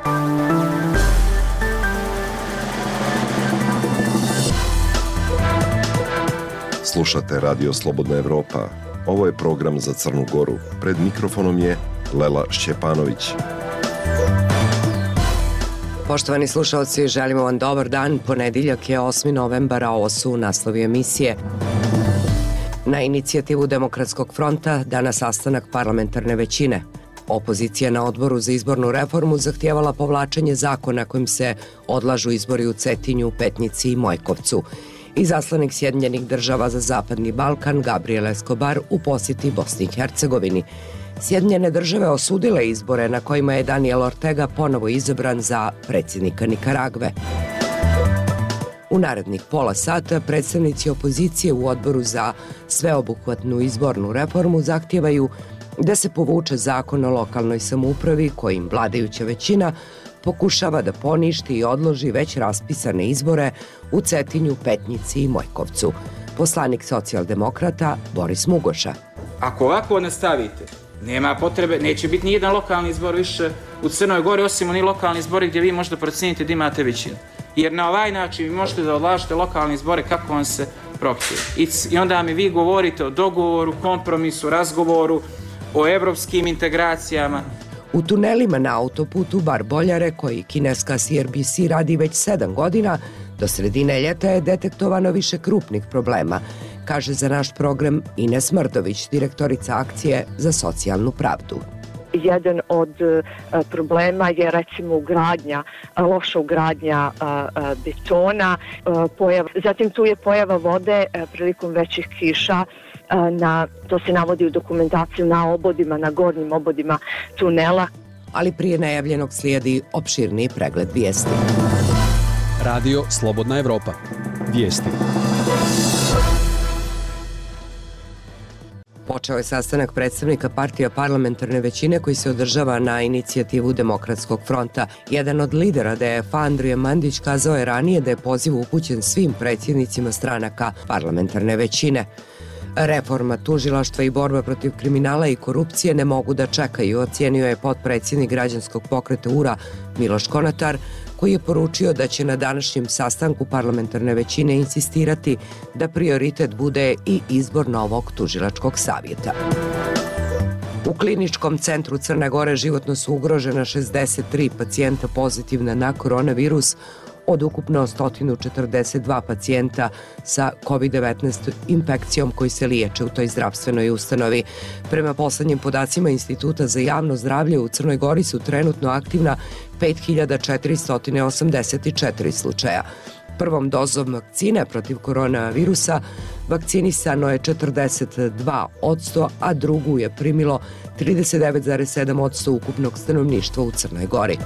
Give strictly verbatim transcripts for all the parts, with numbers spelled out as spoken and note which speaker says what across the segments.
Speaker 1: Slušate Radio Slobodna Evropa. Ovo je program za Crnu Goru. Pred mikrofonom je Lela Šćepanović.
Speaker 2: Poštovani slušalci, želimo vam dobar dan. Ponedjeljak je osmi novembar, a ovo su naslovi emisije. Na inicijativu Demokratskog fronta danas sastanak parlamentarne većine. Opozicija na odboru za izbornu reformu zahtijevala povlačenje zakona kojim se odlažu izbori u Cetinju, Petnici i Mojkovcu. Izaslanik Sjedinjenih država za Zapadni Balkan Gabriel Escobar u posjeti Bosni i Hercegovini. Sjedinjene države osudile izbore na kojima je Daniel Ortega ponovo izabran za predsjednika Nikaragve. U narednih pola sata predstavnici opozicije u odboru za sveobuhvatnu izbornu reformu zahtijevaju da se povuče zakon o lokalnoj samoupravi kojim vladajuća većina pokušava da poništi i odloži već raspisane izbore u Cetinju, Petnici i Mojkovcu. Poslanik socijaldemokrata Boris Mugoša.
Speaker 3: Ako ovako nastavite, nema potrebe, neće biti nijedan lokalni izbor više u Crnoj Gori, osim oni lokalni izbori gdje vi možete procijeniti da imate većinu. Jer na ovaj način vi možete da odlažete lokalne izbore kako vam se prohtije. I, I onda mi vi govorite o dogovoru, kompromisu, razgovoru, o evropskim integracijama.
Speaker 2: U tunelima na autoputu Bar-Boljare, koji kineska C R B C radi već sedam godina, do sredine ljeta je detektovano više krupnih problema, kaže za naš program Ines Mrdović, direktorica akcije za socijalnu pravdu.
Speaker 4: Jedan od uh, problema je recimo ugradnja, uh, loša ugradnja uh, uh, betona, uh, pojava, zatim tu je pojava vode uh, prilikom većih kiša. Na, to se navodi u dokumentaciju na obodima, na gornjim obodima tunela.
Speaker 2: Ali prije najavljenog slijedi opširniji pregled vijesti.
Speaker 5: Radio Slobodna Evropa. Vijesti.
Speaker 2: Počeo je sastanak predstavnika partija parlamentarne većine koji se održava na inicijativu Demokratskog fronta. Jedan od lidera D F A, Andrija Mandić, kazao je ranije da je poziv upućen svim predsjednicima stranaka parlamentarne većine. Reforma tužilaštva i borba protiv kriminala i korupcije ne mogu da čekaju, ocijenio je potpredsjednik građanskog pokreta U R A Miloš Konatar, koji je poručio da će na današnjem sastanku parlamentarne većine insistirati da prioritet bude i izbor novog tužilačkog savjeta. U kliničkom centru Crne Gore životno su ugrožena šezdeset tri pacijenta pozitivna na koronavirus, od ukupno sto četrdeset dva pacijenta sa kovid devetnaest infekcijom koji se liječe u toj zdravstvenoj ustanovi. Prema poslednjim podacima Instituta za javno zdravlje u Crnoj Gori su trenutno aktivna pet hiljada četiristo osamdeset četiri slučaja. Prvom dozom vakcine protiv koronavirusa vakcinisano je četrdeset dva posto, a drugu je primilo trideset devet zarez sedam posto ukupnog stanovništva u Crnoj Gori.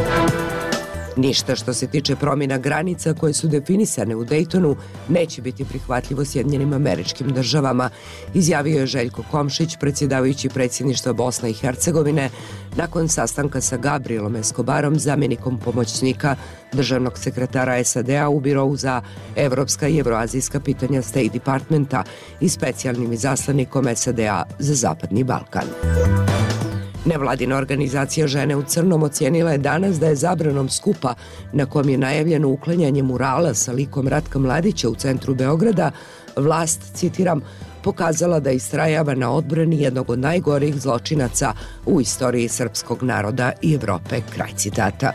Speaker 2: Ništa što se tiče promjena granica koje su definisane u Dejtonu neće biti prihvatljivo Sjedinjenim Američkim Državama, izjavio je Željko Komšić, predsjedavajući predsjedništva Bosne i Hercegovine, nakon sastanka sa Gabrielom Escobarom, zamjenikom pomoćnika državnog sekretara S A D-a u Birovu za evropska i evroazijska pitanja State Departmenta i specijalnim izaslanikom S A D-a za Zapadni Balkan. Nevladina organizacija Žene u crnom ocijenila je danas da je zabranom skupa na kojem je najavljeno uklanjanje murala sa likom Ratka Mladića u centru Beograda, vlast, citiram, pokazala da istrajava na odbrani jednog od najgorijih zločinaca u istoriji srpskog naroda i Evrope, kraj citata.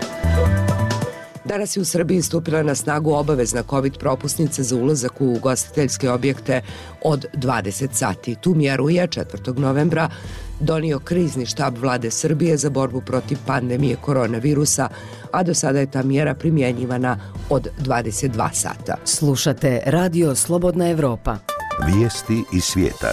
Speaker 2: Danas je u Srbiji stupila na snagu obavezna COVID propusnica za ulazak u ugostiteljske objekte od dvadeset sati. Tu mjeru je četvrtog novembra donio krizni štab vlade Srbije za borbu protiv pandemije koronavirusa, a do sada je ta mjera primjenjivana od dvadeset dva sata.
Speaker 6: Slušate Radio Slobodna Evropa.
Speaker 1: Vijesti iz svijeta.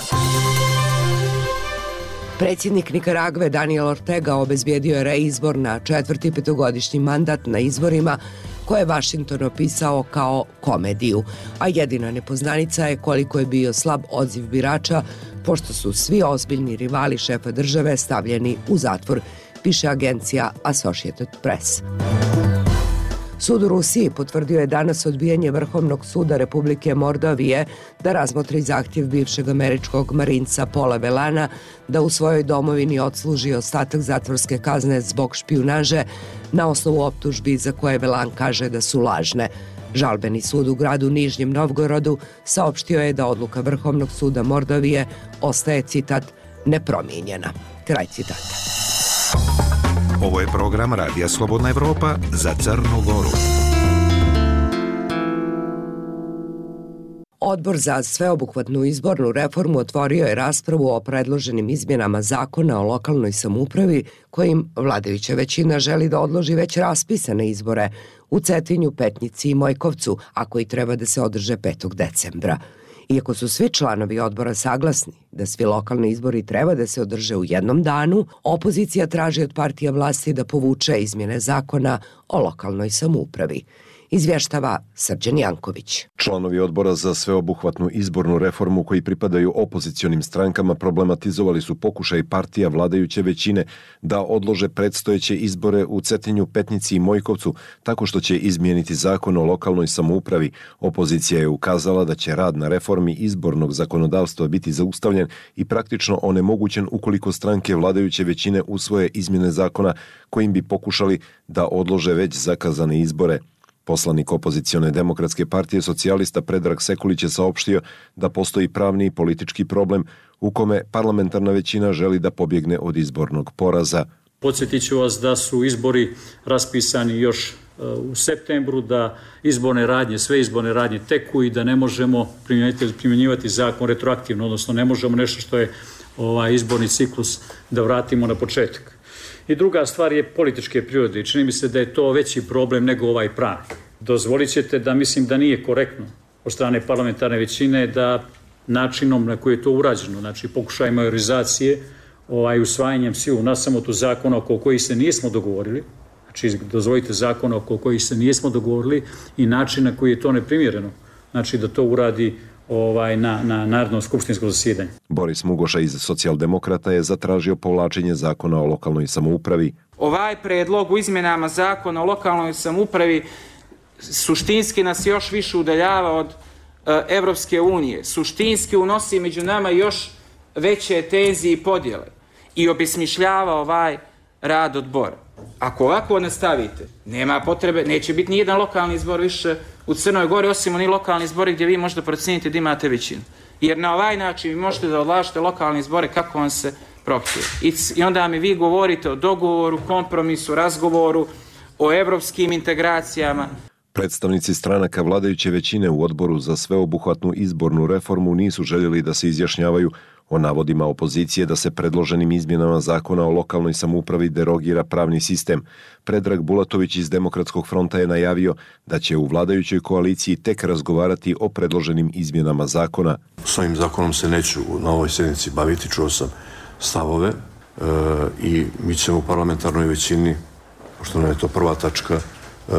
Speaker 2: Predsjednik Nikaragve Daniel Ortega obezbijedio je reizbor na četvrti petogodišnji mandat na izborima koje je Washington opisao kao komediju, a jedina nepoznanica je koliko je bio slab odziv birača, pošto su svi ozbiljni rivali šefa države stavljeni u zatvor, piše agencija Associated Press. Sud u Rusiji potvrdio je danas odbijanje Vrhovnog suda Republike Mordovije da razmotri zahtjev bivšeg američkog marinca Paula Velana da u svojoj domovini odsluži ostatak zatvorske kazne zbog špijunaže na osnovu optužbi za koje Velan kaže da su lažne. Žalbeni sud u gradu Nižnjem Novgorodu saopštio je da odluka Vrhovnog suda Mordovije ostaje, citat, nepromijenjena. Kraj citata.
Speaker 7: Ovo je program Radija Slobodna Evropa za Crnu Goru.
Speaker 2: Odbor za sveobuhvatnu izbornu reformu otvorio je raspravu o predloženim izmjenama zakona o lokalnoj samoupravi kojim vladajuća većina želi da odloži već raspisane izbore u Cetinju, Petnici i Mojkovcu, a koji treba da se održe petog decembra. Iako su svi članovi odbora saglasni da svi lokalni izbori treba da se održe u jednom danu, opozicija traži od partija vlasti da povuče izmjene zakona o lokalnoj samoupravi. Izvještava Srđan Janković.
Speaker 1: Članovi odbora za sveobuhvatnu izbornu reformu koji pripadaju opozicionim strankama problematizovali su pokušaj partija vladajuće većine da odlože predstojeće izbore u Cetinju, Petnici i Mojkovcu tako što će izmijeniti zakon o lokalnoj samoupravi. Opozicija je ukazala da će rad na reformi izbornog zakonodavstva biti zaustavljen i praktično onemogućen ukoliko stranke vladajuće većine usvoje izmjene zakona kojim bi pokušali da odlože već zakazane izbore. Poslanik opozicione demokratske partije socijalista Predrag Sekulić je saopštio da postoji pravni i politički problem u kome parlamentarna većina želi da pobjegne od izbornog poraza.
Speaker 8: Podsjetit ću vas da su izbori raspisani još u septembru, da izborne radnje, sve izborne radnje teku i da ne možemo primjenjivati zakon retroaktivno, odnosno ne možemo nešto što je ovaj izborni ciklus da vratimo na početak. I druga stvar je političke prirode i čini mi se da je to veći problem nego ovaj pravni. Dozvolit ćete da mislim da nije korektno od strane parlamentarne većine da načinom na koji je to urađeno, znači pokušaj majorizacije, ovaj, usvajanjem silu na samotu zakona oko kojih se nismo dogovorili, znači dozvolite zakona oko kojih se nismo dogovorili i način na koji je to neprimjereno, znači da to uradi ovaj, na, na Narodno skupštinsko zasjedanje.
Speaker 1: Boris Mugoša iz Socijaldemokrata je zatražio povlačenje zakona o lokalnoj samoupravi.
Speaker 3: Ovaj predlog u izmjenama zakona o lokalnoj samoupravi suštinski nas još više udaljava od uh, Evropske unije. Suštinski unosi među nama još veće tenzije i podjele i obesmišljava ovaj rad odbora. Ako ovako nastavite, nema potrebe, neće biti ni jedan lokalni izbor više u Crnoj Gori, osim oni lokalni izbori gdje vi možete procijeniti da imate većinu. Jer na ovaj način vi možete da odlažete lokalne izbore kako vam se prohtije. I, I onda mi vi govorite o dogovoru, kompromisu, razgovoru, o evropskim integracijama.
Speaker 1: Predstavnici stranaka vladajuće većine u odboru za sveobuhvatnu izbornu reformu nisu željeli da se izjašnjavaju o navodima opozicije da se predloženim izmjenama zakona o lokalnoj samoupravi derogira pravni sistem. Predrag Bulatović iz Demokratskog fronta je najavio da će u vladajućoj koaliciji tek razgovarati o predloženim izmjenama zakona.
Speaker 9: S ovim zakonom se neću na ovoj sjednici baviti, čuo sam stavove e, i mi ćemo u parlamentarnoj većini, pošto nam je to prva tačka, e,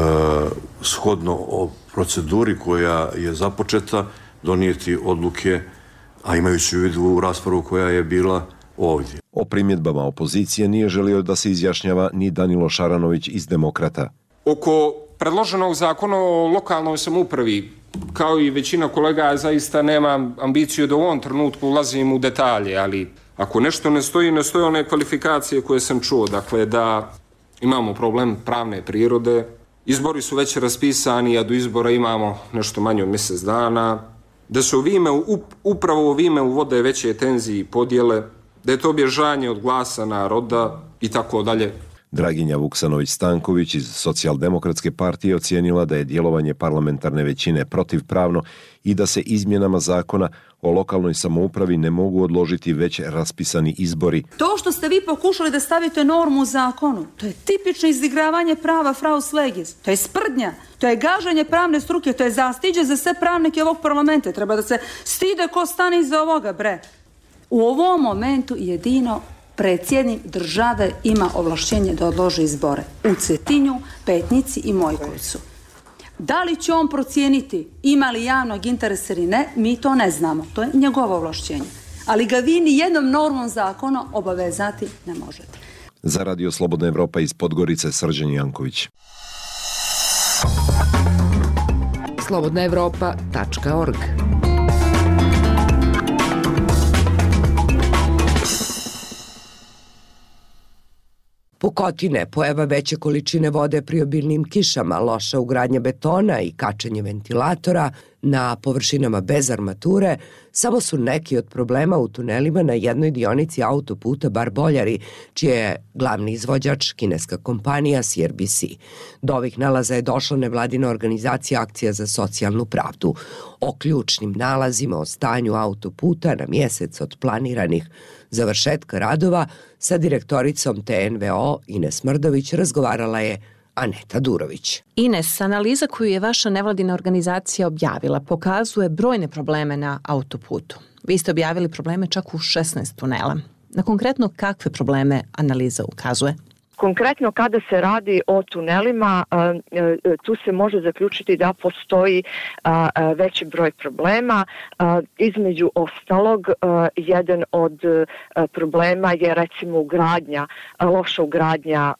Speaker 9: shodno o proceduri koja je započeta, donijeti odluke, a imajući u vidu raspravu koja je bila ovdje.
Speaker 1: O primjedbama opozicije nije želio da se izjašnjava ni Danilo Šaranović iz Demokrata.
Speaker 10: Oko predloženog zakona o lokalnoj samoupravi, kao i većina kolega, zaista nemam ambiciju da u ovom trenutku ulazim u detalje, ali ako nešto ne stoji, ne stoje one kvalifikacije koje sam čuo, dakle da imamo problem pravne prirode, izbori su već raspisani, a do izbora imamo nešto manje od mjesec dana, da se u Vime, upravo u Vime uvode veće tenzije i podjele, da je to bježanje od glasa naroda i tako dalje.
Speaker 1: Draginja Vuksanović-Stanković iz Socijaldemokratske partije ocijenila da je djelovanje parlamentarne većine protivpravno i da se izmjenama zakona o lokalnoj samoupravi ne mogu odložiti već raspisani izbori.
Speaker 11: To što ste vi pokušali da stavite normu u zakonu, to je tipično izigravanje prava fraus legis, to je sprdnja, to je gaženje pravne struke, to je zastiđe za sve pravnike ovog parlamenta. Treba da se stide ko stane iza ovoga, bre. U ovom momentu jedino predsjednik države ima ovlašćenje da odloži izbore u Cetinju, Petnici i Mojkovcu. Da li će on procijeniti ima li javnog interesa ili ne, mi to ne znamo. To je njegovo ovlašćenje. Ali ga vi ni jednom normom zakona obavezati ne možete.
Speaker 1: Za Radio Slobodna Evropa iz Podgorice, Srđan Janković.
Speaker 6: slobodna evropa tačka org.
Speaker 2: Pukotine, pojava veće količine vode pri obilnim kišama, loša ugradnja betona i kačenje ventilatora na površinama bez armature samo su neki od problema u tunelima na jednoj dionici autoputa Bar-Boljari, čiji je glavni izvođač kineska kompanija C R B C. Do ovih nalaza je došla nevladina organizacija Akcija za socijalnu pravdu. O ključnim nalazima o stanju autoputa na mjesec od planiranih završetka radova sa direktoricom T N V O Ines Mrdović razgovarala je Aneta Durović.
Speaker 12: Ines, analiza koju je vaša nevladina organizacija objavila pokazuje brojne probleme na autoputu. Vi ste objavili probleme čak u šesnaest tunela. Na konkretno kakve probleme analiza ukazuje?
Speaker 4: Konkretno kada se radi o tunelima, tu se može zaključiti da postoji veći broj problema. Između ostalog, jedan od problema je recimo ugradnja, loša ugradnja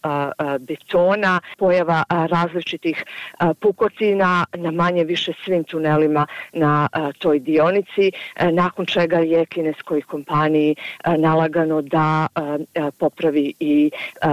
Speaker 4: betona, pojava različitih pukotina na manje više svim tunelima na toj dionici, nakon čega je kineskoj kompaniji nalagano da popravi i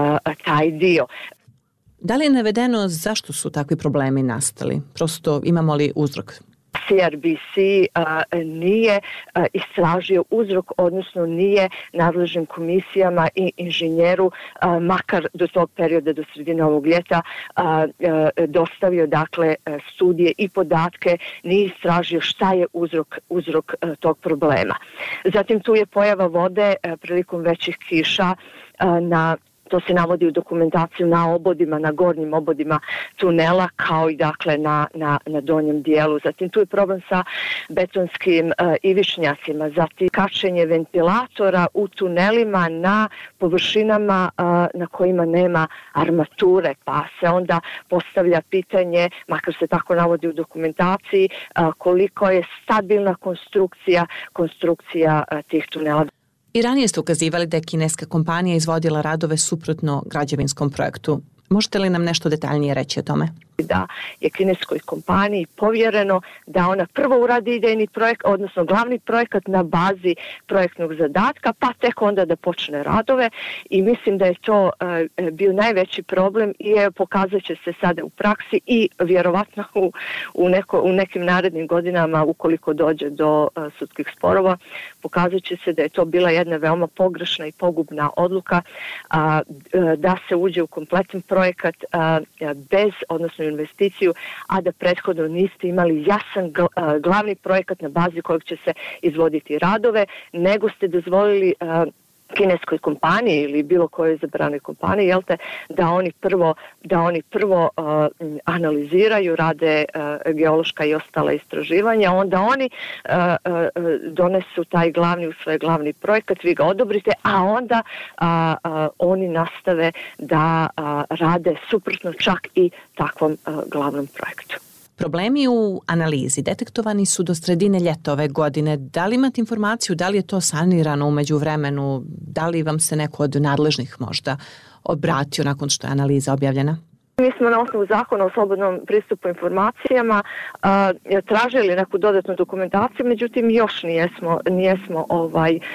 Speaker 4: taj dio.
Speaker 12: Da li je navedeno zašto su takvi problemi nastali? Prosto imamo li uzrok?
Speaker 4: C R B C uh, nije uh, istražio uzrok, odnosno nije nadležnim komisijama i inženjeru, uh, makar do tog perioda, do sredine ovog ljeta, uh, uh, dostavio dakle studije i podatke, nije istražio šta je uzrok, uzrok uh, tog problema. Zatim tu je pojava vode uh, prilikom većih kiša uh, na to se navodi u dokumentaciju na obodima, na gornjim obodima tunela, kao i dakle na, na, na donjem dijelu. Zatim tu je problem sa betonskim uh, ivičnjacima, zatim kačenje ventilatora u tunelima na površinama uh, na kojima nema armature, pa se onda postavlja pitanje, makar se tako navodi u dokumentaciji, uh, koliko je stabilna konstrukcija, konstrukcija uh, tih tunela.
Speaker 12: I ranije ste ukazivali da je kineska kompanija izvodila radove suprotno građevinskom projektu. Možete li nam nešto detaljnije reći o tome?
Speaker 4: Da je kineskoj kompaniji povjereno da ona prvo uradi idejni projekt, odnosno glavni projekat na bazi projektnog zadatka, pa tek onda da počne radove, i mislim da je to uh, bio najveći problem i je, pokazat će se sada u praksi i vjerovatno u, u, neko, u nekim narednim godinama, ukoliko dođe do uh, sudskih sporova, pokazat će se da je to bila jedna veoma pogrešna i pogubna odluka uh, da se uđe u kompletan projekat uh, bez, odnosno investiciju, a da prethodno niste imali jasan glavni projekat na bazi kojeg će se izvoditi radove, nego ste dozvolili uh, kineskoj kompaniji ili bilo kojoj zabranoj kompaniji, jel te, da oni prvo, da oni prvo uh, analiziraju, rade uh, geološka i ostala istraživanja, onda oni uh, uh, donesu taj glavni, u svoj glavni projekat, vi ga odobrite, a onda uh, uh, oni nastave da uh, rade suprotno čak i takvom uh, glavnom projektu.
Speaker 12: Problemi u analizi detektovani su do sredine ljeta ove godine. Da li imate informaciju, da li je to sanirano u međuvremenu, da li vam se neko od nadležnih možda obratio nakon što je analiza objavljena?
Speaker 4: Mi smo na osnovu zakona o slobodnom pristupu informacijama uh, tražili neku dodatnu dokumentaciju, međutim još nijesmo, nijesmo ovaj, uh,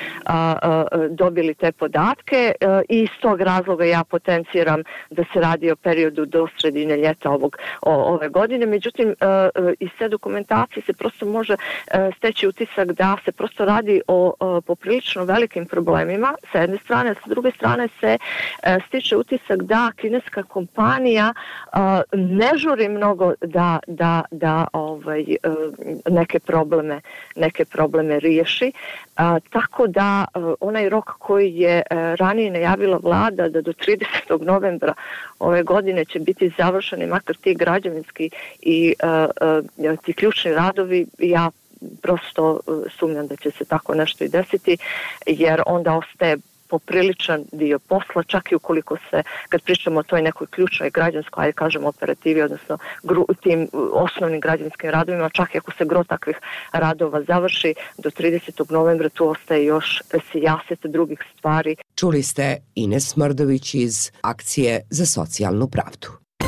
Speaker 4: uh, dobili te podatke uh, i iz tog razloga ja potenciram da se radi o periodu do sredine ljeta ovog, o, ove godine. Međutim, uh, iz te dokumentacije se prosto može uh, steći utisak da se prosto radi o uh, poprilično velikim problemima sa jedne strane, a sa druge strane se uh, stiče utisak da kineska kompanija Uh, ne žuri mnogo da, da, da ovaj, uh, neke probleme, neke probleme riješi. Uh, tako da uh, onaj rok koji je uh, ranije najavila vlada da do tridesetog novembra ove godine će biti završeni makar ti građevinski i uh, uh, ti ključni radovi, ja prosto uh, sumnjam da će se tako nešto i desiti, jer onda ostaje popriličan dio posla, čak i ukoliko se, kad pričamo o toj nekoj ključnoj građanskoj, ajde kažemo operativi, odnosno gru, tim osnovnim građanskim radovima, čak i ako se gro takvih radova završi, do tridesetog novembra tu ostaje još sijaset drugih stvari.
Speaker 2: Čuli ste Ines Mrdović iz Akcije za socijalnu pravdu.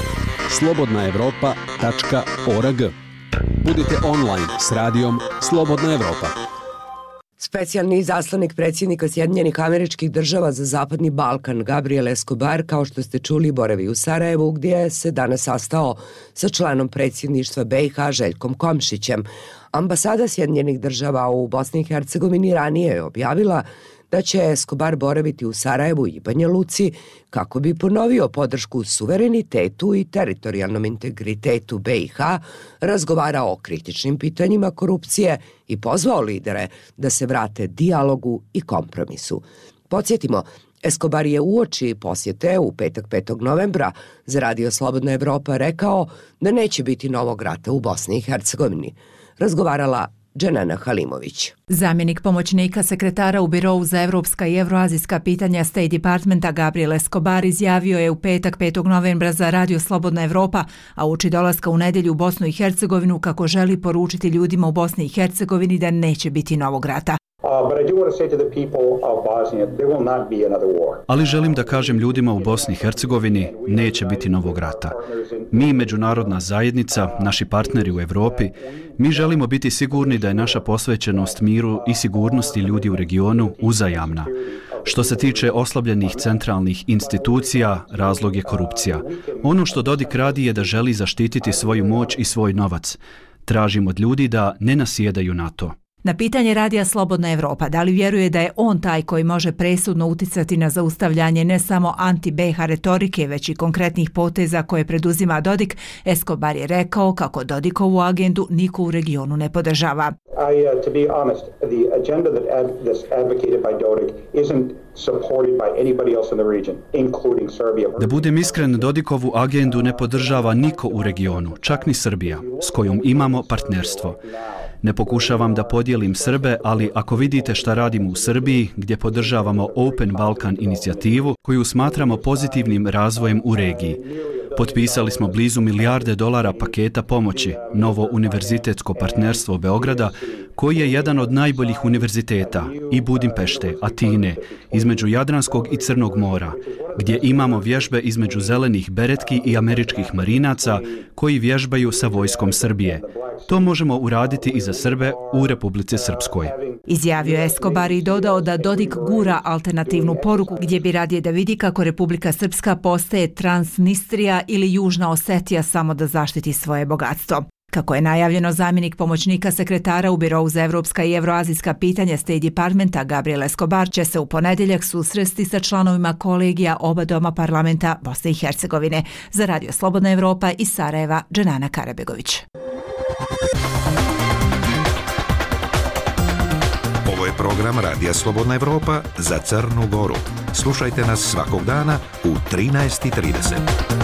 Speaker 5: slobodna evropa tačka org. Budite online s radijom Slobodna Evropa.
Speaker 2: Specijalni izaslanik predsjednika Sjedinjenih Američkih Država za Zapadni Balkan, Gabriel Escobar, kao što ste čuli, boravi u Sarajevu, gdje se danas sastao sa članom predsjedništva B i H Željkom Komšićem. Ambasada Sjedinjenih Država u Bosni i Hercegovini ranije je objavila da će Escobar boraviti u Sarajevu i Banja Luci kako bi ponovio podršku suverenitetu i teritorijalnom integritetu B i H, razgovarao o kritičnim pitanjima korupcije i pozvao lidere da se vrate dijalogu i kompromisu. Podsjetimo, Escobar je uoči posjete u petak petog novembra za Radio Slobodna Evropa rekao da neće biti novog rata u Bosni i Hercegovini. Razgovarala Dženana Halimović.
Speaker 13: Zamjenik pomoćnika sekretara u Birovu za evropska i evroazijska pitanja State Departmenta Gabriel Escobar izjavio je u petak petog novembra za Radio Slobodna Evropa, a uoči dolaska u nedjelju u Bosnu i Hercegovinu, kako želi poručiti ljudima u Bosni i Hercegovini da neće biti novog rata.
Speaker 14: Ali želim da kažem ljudima u Bosni i Hercegovini, neće biti novog rata. Mi, međunarodna zajednica, naši partneri u Evropi, mi želimo biti sigurni da je naša posvećenost miru i sigurnosti ljudi u regionu uzajamna. Što se tiče oslabljenih centralnih institucija, razlog je korupcija. Ono što Dodik radi je da želi zaštititi svoju moć i svoj novac. Tražimo od ljudi da ne nasjedaju na to.
Speaker 13: Na pitanje Radija Slobodna Evropa da li vjeruje da je on taj koji može presudno uticati na zaustavljanje ne samo anti-B i H retorike, već i konkretnih poteza koje preduzima Dodik, Escobar je rekao kako Dodikovu agendu niko u regionu ne podržava.
Speaker 15: I, uh, to be honest, the agenda that ad, that's advocated by Dodik isn't supported by anybody else in the region, including Serbia.
Speaker 14: Da budem iskren, Dodikovu agendu ne podržava niko u regionu, čak ni Srbija, s kojom imamo partnerstvo. Ne pokušavam da podijelim Srbe, ali ako vidite šta radimo u Srbiji, gdje podržavamo Open Balkan inicijativu, koju smatramo pozitivnim razvojem u regiji. Potpisali smo blizu milijarde dolara paketa pomoći, novo univerzitetsko partnerstvo Beograda, koji je jedan od najboljih univerziteta, i Budimpešte, Atine, između Jadranskog i Crnog mora, gdje imamo vježbe između zelenih beretki i američkih marinaca koji vježbaju sa vojskom Srbije. To možemo uraditi i za Srbe u Republici Srpskoj.
Speaker 13: Izjavio je Escobar i dodao da Dodik gura alternativnu poruku gdje bi radije da vidi kako Republika Srpska postaje Transnistrija ili Južna Osetija samo da zaštiti svoje bogatstvo. Kako je najavljeno, zamjenik pomoćnika sekretara u Birovu za evropska i evroazijska pitanja State Departmenta Gabriel Escobar će se u ponedjeljak susresti sa članovima kolegija oba doma parlamenta Bosne i Hercegovine. Za Radio Slobodna Evropa iz Sarajeva, Dženana Karabegović.
Speaker 7: Ovo je program Radija Slobodna Evropa za Crnu Goru. Slušajte nas svakog dana u trinaest i trideset.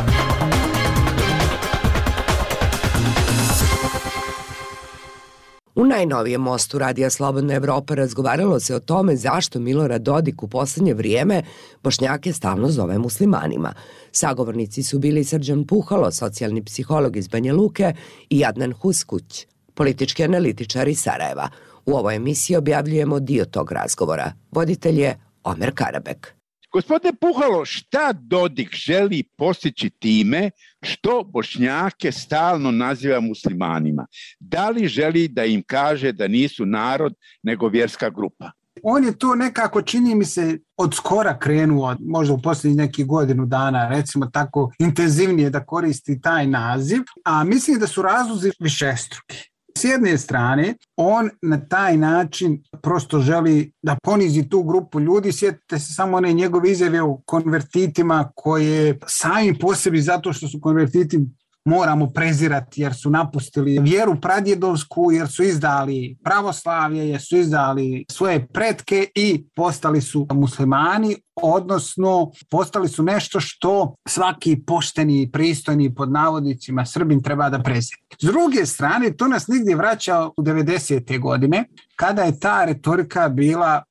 Speaker 2: U najnovijem mostu Radija Slobodna Evropa razgovaralo se o tome zašto Milorad Dodik u posljednje vrijeme Bošnjake stalno zove muslimanima. Sagovornici su bili Srđan Puhalo, socijalni psiholog iz Banja Luke, i Adnan Huskuć, politički analitičar iz Sarajeva. U ovoj emisiji objavljujemo dio tog razgovora. Voditelj je Omer Karabek.
Speaker 16: Gospodine Puhalo, šta Dodik želi postići time što Bošnjake stalno naziva muslimanima? Da li želi da im kaže da nisu narod nego vjerska grupa?
Speaker 17: On je to nekako, čini mi se, od skora krenuo, možda u posljednjih nekih godinu dana, recimo tako intenzivnije da koristi taj naziv, a mislim da su razlozi višestruki. S jedne strane, on na taj način prosto želi da ponizi tu grupu ljudi. Sjetite se samo one njegove izjave o konvertitima koje sami po sebi, zato što su konvertiti, moramo prezirati jer su napustili vjeru pradjedovsku, jer su izdali pravoslavlje, jer su izdali svoje pretke i postali su muslimani, odnosno postali su nešto što svaki pošteni, pristojni, pod navodnicima, Srbin treba da prezire. S druge strane, to nas nigdje vraća u devedesete godine, kada je ta retorika bila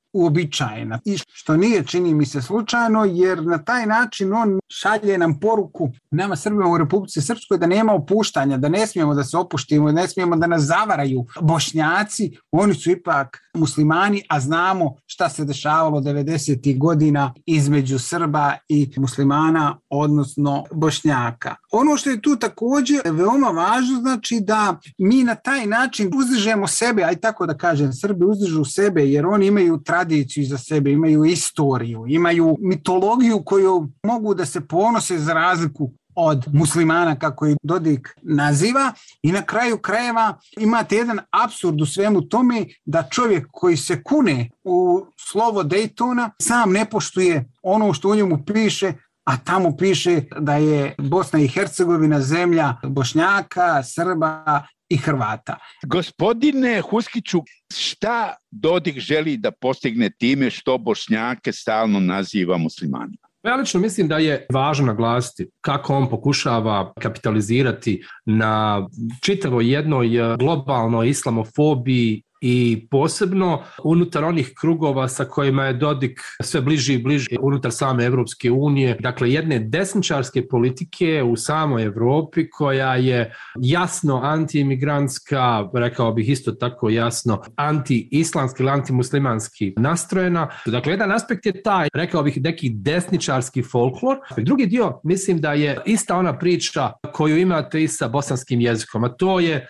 Speaker 17: uobičajena. I što nije, čini mi se, slučajno, jer na taj način on šalje nam poruku nama Srbima u Republici Srpskoj da nema opuštanja, da ne smijemo da se opuštimo, da ne smijemo da nas zavaraju Bošnjaci, oni su ipak muslimani, a znamo šta se dešavalo devedesetih godina između Srba i muslimana, odnosno Bošnjaka. Ono što je tu također veoma važno, znači da mi na taj način uzdižemo sebe, aj tako da kažem, Srbi uzdižu sebe jer oni imaju tradiciju za sebe, imaju istoriju, imaju mitologiju koju mogu da se ponose za razliku od muslimana, kako ih Dodik naziva, i na kraju krajeva imate jedan apsurd u svemu tome da čovjek koji se kune u slovo Daytona sam ne poštuje ono što u njemu piše, a tamo piše da je Bosna i Hercegovina zemlja Bošnjaka, Srba i Hrvata.
Speaker 16: Gospodine Huskiću, šta Dodik želi da postigne time što Bošnjake stalno naziva muslimanima?
Speaker 18: Ja lično mislim da je važno naglasiti kako on pokušava kapitalizirati na čitavoj jednoj globalnoj islamofobiji i posebno unutar onih krugova sa kojima je Dodik sve bliži i bliži unutar same Evropske unije, dakle jedne desničarske politike u samoj Evropi koja je jasno antiimigrantska, rekao bih isto tako jasno anti-islamski ili antimuslimanski nastrojena. Dakle, jedan aspekt je taj, rekao bih, neki desničarski folklor. Drugi dio, mislim da je ista ona priča koju imate i sa bosanskim jezikom, a to je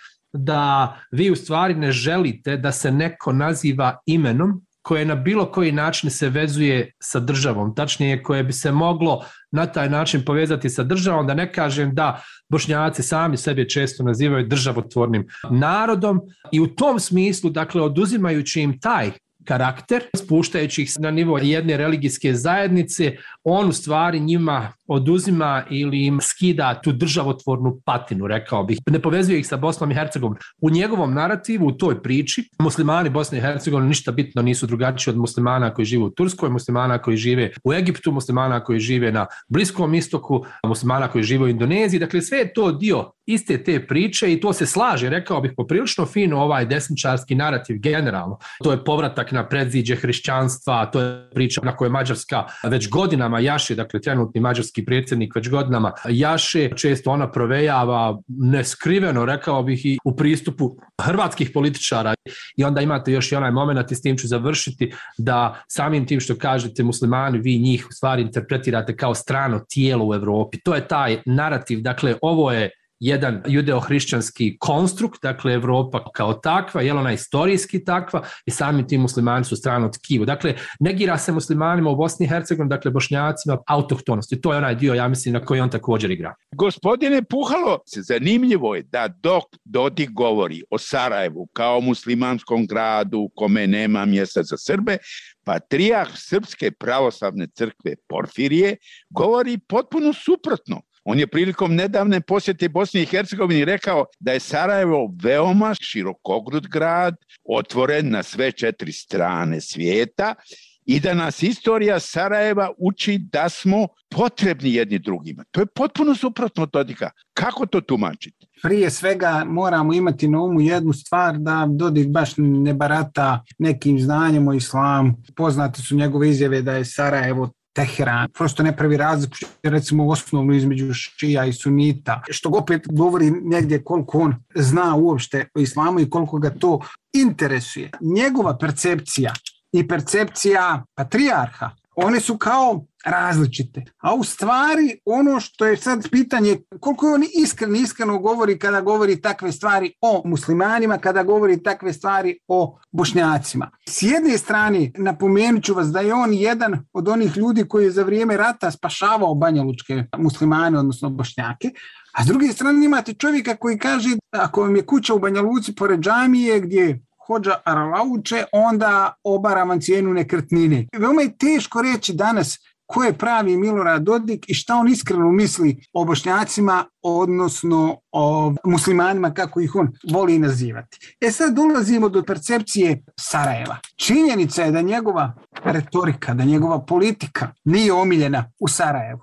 Speaker 18: da vi u stvari ne želite da se neko naziva imenom koje na bilo koji način se vezuje sa državom, tačnije koje bi se moglo na taj način povezati sa državom, da ne kažem da Bošnjaci sami sebe često nazivaju državotvornim narodom i u tom smislu, dakle, oduzimajući im taj karakter, spuštajući ih na nivo jedne religijske zajednice, on u stvari njima oduzima ili im skida tu državotvornu patinu, rekao bih. Ne povezuje ih sa Bosnom i Hercegovinom. U njegovom narativu, u toj priči, muslimani Bosne i Hercegovine ništa bitno nisu drugačiji od muslimana koji žive u Turskoj, muslimana koji žive u Egiptu, muslimana koji žive na Bliskom istoku, muslimana koji žive u Indoneziji. Dakle, sve je to dio iste te priče i to se slaže, rekao bih, poprilično fino ovaj desničarski narativ generalno. To je povratak na predziđe hrišćanstva, to je priča na kojoj Mađarska već godinama jaše, dakle trenutni mađarski predsjednik već godinama jaše, često ona provejava neskriveno, rekao bih, i u pristupu hrvatskih političara. I onda imate još i onaj moment, i s tim ću završiti, da samim tim što kažete muslimani, vi njih u stvari interpretirate kao strano tijelo u Evropi. To je taj narativ, dakle ovo je jedan judeo-hrišćanski konstrukt, dakle Evropa kao takva, je ona istorijski takva i sami ti muslimani su strano tkivo. Dakle, negira se muslimanima u Bosni i Hercegovini, dakle Bošnjacima, autohtonost. I to je onaj dio, ja mislim, na koji on također igra.
Speaker 16: Gospodine Puhalo, zanimljivo je da dok Dodik govori o Sarajevu kao muslimanskom gradu u kome nema mjesta za Srbe, patrijarh Srpske pravoslavne crkve Porfirije govori potpuno suprotno. On je prilikom nedavne posjete Bosni i Hercegovini rekao da je Sarajevo veoma širokogrud grad, otvoren na sve četiri strane svijeta i da nas istorija Sarajeva uči da smo potrebni jedni drugima. To je potpuno suprotno od Dodika. Kako to tumačiti?
Speaker 17: Prije svega moramo imati na umu jednu stvar, da Dodik baš ne barata nekim znanjem o islamu. Poznate su njegove izjave da je Sarajevo Teheran, prosto ne pravi razliku, recimo osnovno između šija i sunita, što opet govori negdje koliko on zna uopšte o islamu i koliko ga to interesuje. Njegova percepcija i percepcija patrijarha, one su kao različite. A u stvari ono što je sad pitanje, koliko je on iskreno, iskreno govori kada govori takve stvari o muslimanima, kada govori takve stvari o Bošnjacima. S jedne strane, napomenut ću vas da je on jedan od onih ljudi koji je za vrijeme rata spašavao banjalučke muslimane, odnosno Bošnjake, a s druge strane imate čovjeka koji kaže, ako vam je kuća u Banja Luci pored džamije gdje hođa aralauče, onda obara vam cijenu nekretnine. Veoma je teško reći danas ko je pravi Milorad Dodik i šta on iskreno misli o Bošnjacima, odnosno o muslimanima, kako ih on voli nazivati. E sad dolazimo do percepcije Sarajeva. Činjenica je da njegova retorika, da njegova politika nije omiljena u Sarajevu.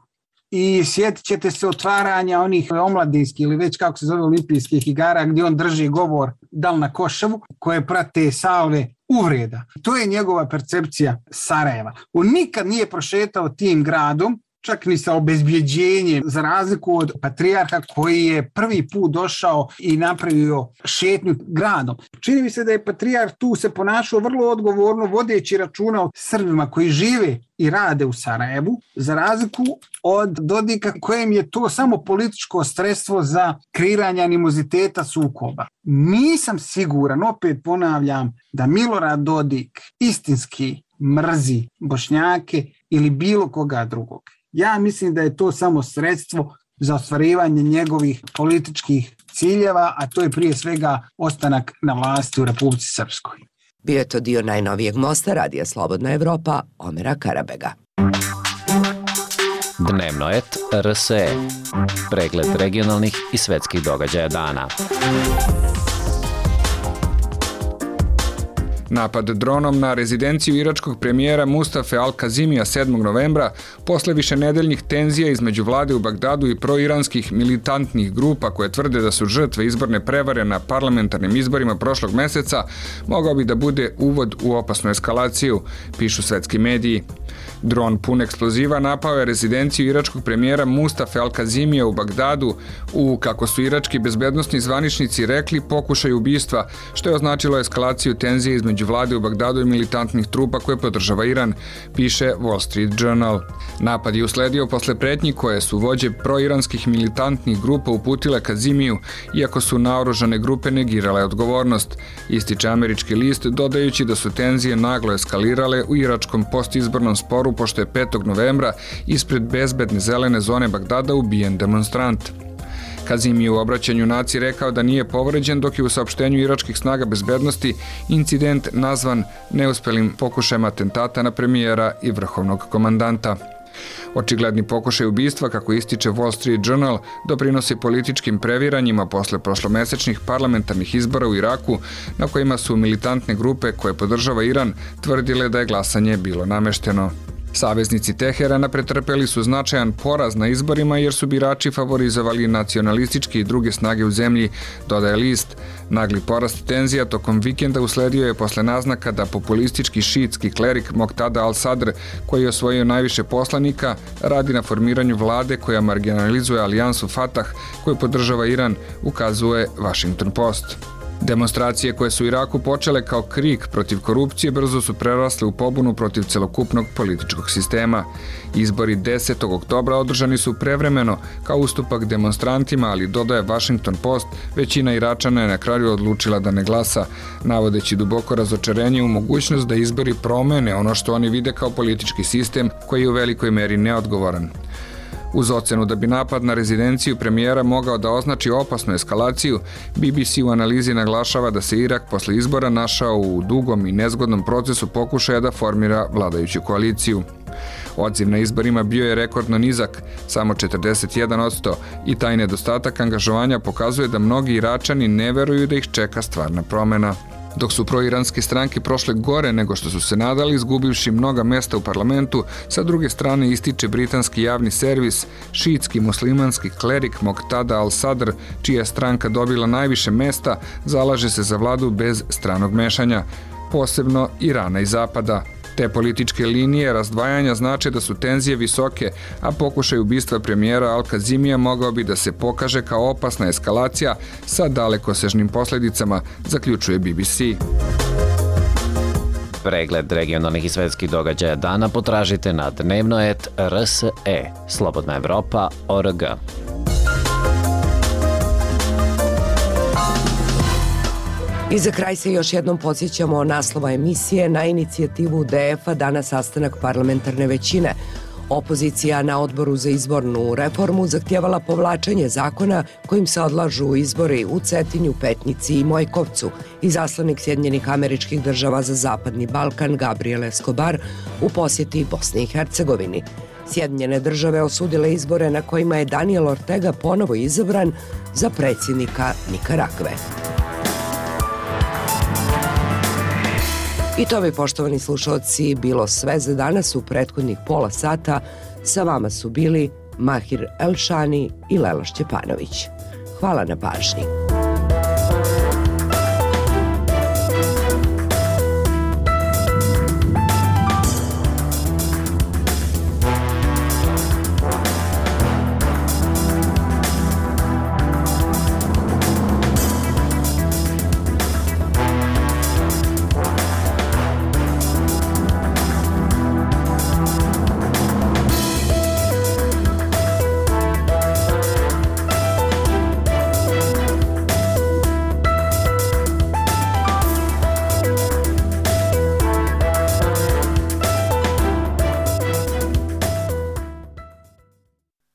Speaker 17: i sjetit ćete se otvaranja onih omladinskih ili već kako se zove olimpijskih igara gdje on drži govor dal na Košavu koje prate salve uvreda. To je njegova percepcija Sarajeva. On nikad nije prošetao tim gradom, čak ni sa obezbjeđenjem, za razliku od patrijarha koji je prvi put došao i napravio šetnju gradom. Čini mi se da je patrijarh tu se ponašao vrlo odgovorno, vodeći računa o Srbima koji žive i rade u Sarajevu, za razliku od Dodika kojem je to samo političko sredstvo za kreiranje animoziteta sukoba. Nisam siguran, opet ponavljam, da Milorad Dodik istinski mrzi Bošnjake ili bilo koga drugog. Ja mislim da je to samo sredstvo za ostvarivanje njegovih političkih ciljeva, a to je prije svega ostanak na vlasti u Republici Srpskoj.
Speaker 2: Bio je to dio najnovijeg mosta Radija Slobodna Evropa, Omera Karabega.
Speaker 19: Dnevnoet R S E. Pregled regionalnih i svetskih događaja dana.
Speaker 10: Napad dronom na rezidenciju iračkog premijera Mustafe Al-Kazimija sedmog novembra posle višenedeljnih tenzija između vlade u Bagdadu i proiranskih militantnih grupa koje tvrde da su žrtve izborne prevare na parlamentarnim izborima prošlog meseca mogao bi da bude uvod u opasnu eskalaciju, pišu svetski mediji. Dron pun eksploziva napao je rezidenciju iračkog premijera Mustafe Al-Kazimija u Bagdadu u, kako su irački bezbednosni zvaničnici rekli, pokušaju ubistva, što je označilo eskalaciju tenzije između vlade u Bagdadu i militantnih trupa koje podržava Iran, piše Wall Street Journal. Napad je usledio posle pretnji koje su vođe proiranskih militantnih grupa uputile Kazimiju, iako su naoružane grupe negirale odgovornost, ističe američki list, dodajući da su tenzije naglo eskalirale u iračkom postizbornom sporu pošto je petog novembra ispred bezbedne zelene zone Bagdada ubijen demonstrant. Kazim je u obraćanju naciji rekao da nije povređen, dok je u saopštenju iračkih snaga bezbednosti incident nazvan neuspelim pokušajem atentata na premijera i vrhovnog komandanta. Očigledni pokušaj ubistva, kako ističe Wall Street Journal, doprinosi političkim previranjima posle prošlomesečnih parlamentarnih izbora u Iraku, na kojima su militantne grupe koje podržava Iran tvrdile da je glasanje bilo namešteno. Saveznici Teherana pretrpeli su značajan poraz na izborima jer su birači favorizovali nacionalističke i druge snage u zemlji, dodaje list. Nagli porast tenzija tokom vikenda usledio je posle naznaka da populistički šiitski klerik Moqtada al-Sadr, koji je osvojio najviše poslanika, radi na formiranju vlade koja marginalizuje alijansu Fatah koju podržava Iran, ukazuje Washington Post. Demonstracije koje su u Iraku počele kao krik protiv korupcije brzo su prerasle u pobunu protiv celokupnog političkog sistema. Izbori desetog oktobra održani su prevremeno kao ustupak demonstrantima, ali dodaje Washington Post, većina Iračana je na kraju odlučila da ne glasa, navodeći duboko razočarenje u mogućnost da izbori promene ono što oni vide kao politički sistem koji je u velikoj meri neodgovoran. Uz ocenu da bi napad na rezidenciju premijera mogao da označi opasnu eskalaciju, B B C u analizi naglašava da se Irak posle izbora našao u dugom i nezgodnom procesu pokušaja da formira vladajuću koaliciju. Odziv na izborima bio je rekordno nizak, samo četrdeset jedan posto, i taj nedostatak angažovanja pokazuje da mnogi Iračani ne veruju da ih čeka stvarna promena. Dok su proiranske stranke prošle gore nego što su se nadali, izgubivši mnoga mesta u parlamentu, sa druge strane ističe britanski javni servis, šiitski muslimanski klerik Moqtada al-Sadr, čija je stranka dobila najviše mesta, zalaže se za vladu bez stranog mešanja, posebno Irana i Zapada. Te političke linije razdvajanja znače da su tenzije visoke, a pokušaj ubistva premijera Al-Kazimija mogao bi da se pokaže kao opasna eskalacija sa dalekosežnim posledicama, zaključuje B B C.
Speaker 19: Pregled regionalnih i svetskih događaja dana potražite na dnevnoet R S E, Slobodna Evropa, O R G.
Speaker 2: I za kraj se još jednom podsjećamo naslova emisije. Na inicijativu D F-a danas sastanak parlamentarne većine. Opozicija na odboru za izbornu reformu zahtjevala povlačenje zakona kojim se odlažu izbori u Cetinju, Petnici i Mojkovcu. Izaslanik Sjedinjenih Američkih Država za Zapadni Balkan Gabriel Escobar u posjeti Bosni i Hercegovini. Sjedinjene Države osudile izbore na kojima je Daniel Ortega ponovo izabran za predsjednika Nikaragve. I to bi, poštovani slušalci, bilo sve za danas. U prethodnih pola sata sa vama su bili Mahir Elšani i Lela Šćepanović. Hvala na pažnji.